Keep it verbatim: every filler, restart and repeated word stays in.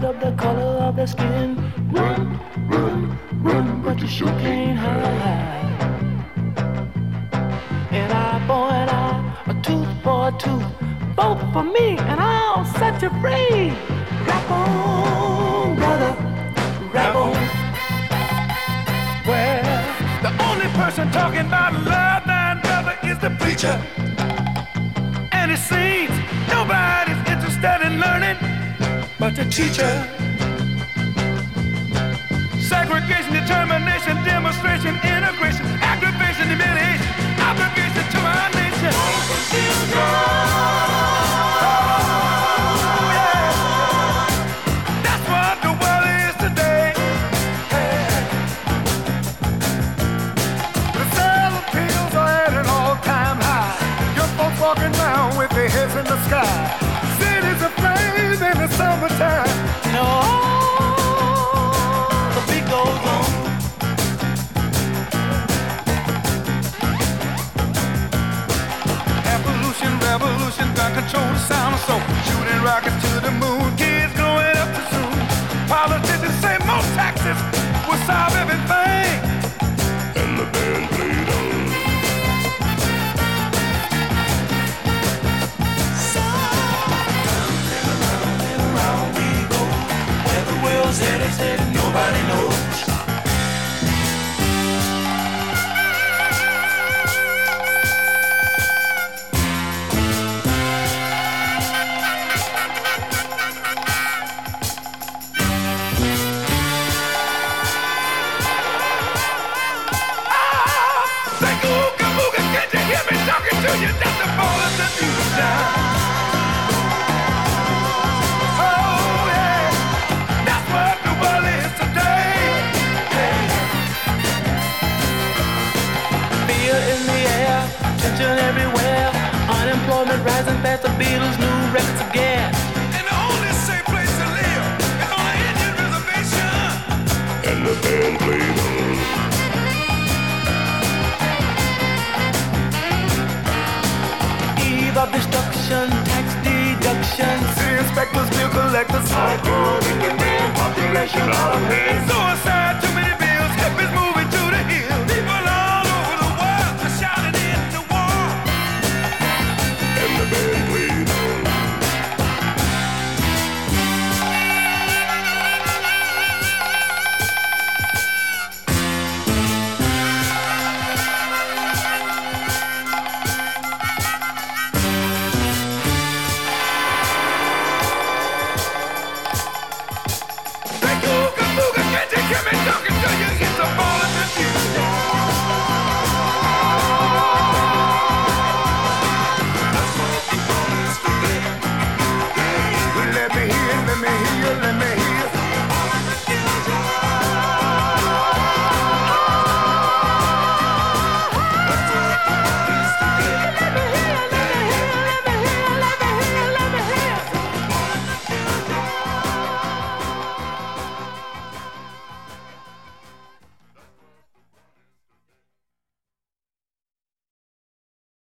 of the color of their skin. Run, run, run, but you sure can't hide. An eye for an eye, a tooth for a tooth, both for me, and I'll set you free. Rap on, brother, rap on. Well, the only person talking about love, man, brother, is the preacher. And it seems nobody's interested in learning but the teacher. Segregation, determination, demonstration, integration, aggravation, humiliation, obligation to our nation. Oh, yeah. That's what the world is today. Hey. The sale of pills are at an all-time high. Your folks walking around with their heads in the sky. Cities aflame in the summertime. No, the beat goes on. Evolution, revolution, gun control the sound of soul. Shooting rockets to the moon, kids growing up too soon. Politicians say more taxes will solve everything. And the band played on. Said it, said it, nobody knows. Say ooga booga, can't you hear me talking to you? That's the ball of the news now. Everywhere, unemployment rising fast, the Beatles, new records again. And the only safe place to live is on an Indian reservation. And the band played on. Eve of destruction, tax deduction. City inspectors, bill collectors, hardcore, in the population out of hand.